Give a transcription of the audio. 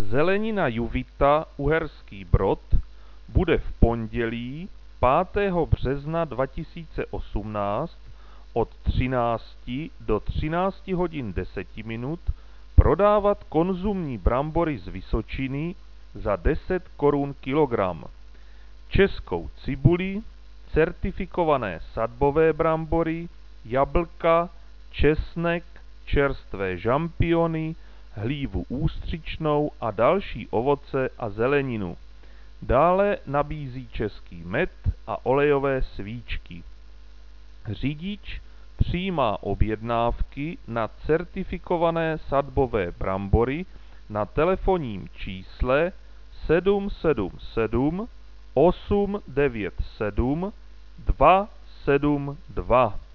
Zelenina Juvita Uherský Brod bude v pondělí 5. března 2018 od 13 do 13 hodin 10 minut prodávat konzumní brambory z Vysočiny za 10 korun kilogram, českou cibuli, certifikované sadbové brambory, jablka, česnek, čerstvé žampiony, hlívu ústřičnou a další ovoce a zeleninu. Dále nabízí český med a olejové svíčky. Řidič přijímá objednávky na certifikované sadbové brambory na telefonním čísle 777 897 272.